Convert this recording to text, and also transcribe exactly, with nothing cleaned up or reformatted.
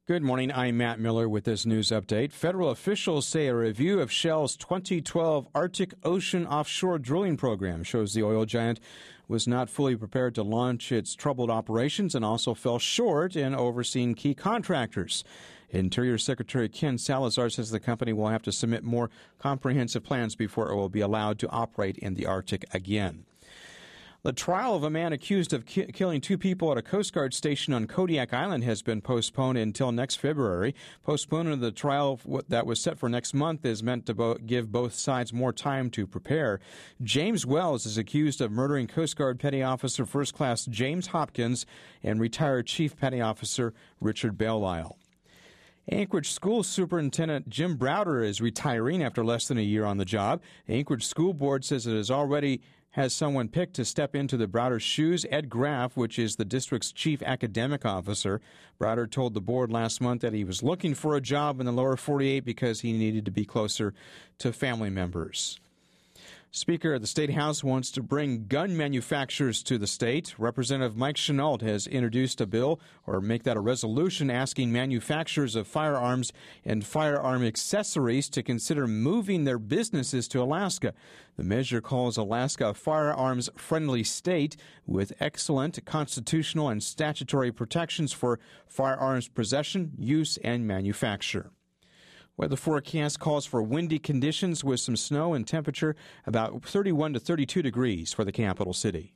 Good morning. I'm Matt Miller with this news update. Federal officials say a review of Shell's twenty twelve Arctic Ocean offshore drilling program shows the oil giant was not fully prepared to launch its troubled operations and also fell short in overseeing key contractors. Interior Secretary Ken Salazar says the company will have to submit more comprehensive plans before it will be allowed to operate in the Arctic again. The trial of a man accused of ki- killing two people at a Coast Guard station on Kodiak Island has been postponed until next February. Postponement of the trial that was set for next month is meant to bo- give both sides more time to prepare. James Wells is accused of murdering Coast Guard Petty Officer First Class James Hopkins and retired Chief Petty Officer Richard Belial. Anchorage School Superintendent Jim Browder is retiring after less than a year on the job. The Anchorage School Board says it has already has someone picked to step into the Browder shoes. Ed Graff, which is the district's chief academic officer. Browder told the board last month that he was looking for a job in the lower forty-eight because he needed to be closer to family members. Speaker of the State House wants to bring gun manufacturers to the state. Representative Mike Chenault has introduced a bill, or make that a resolution, asking manufacturers of firearms and firearm accessories to consider moving their businesses to Alaska. The measure calls Alaska a firearms-friendly state with excellent constitutional and statutory protections for firearms possession, use, and manufacture. Weather forecast calls for windy conditions with some snow and temperature about thirty-one to thirty-two degrees for the capital city.